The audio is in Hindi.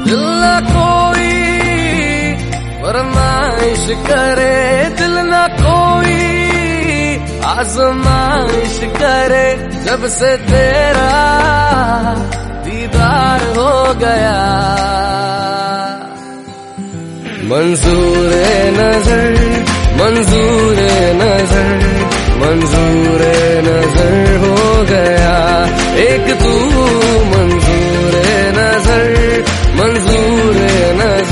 दिल ना कोई फरमाइश करे, दिल ना कोई आजमाइश करे, जब से तेरा दीदार हो गया। मंजूरे नजर, मंजूरे नजर, मंजूरे नजर हो गया एक तू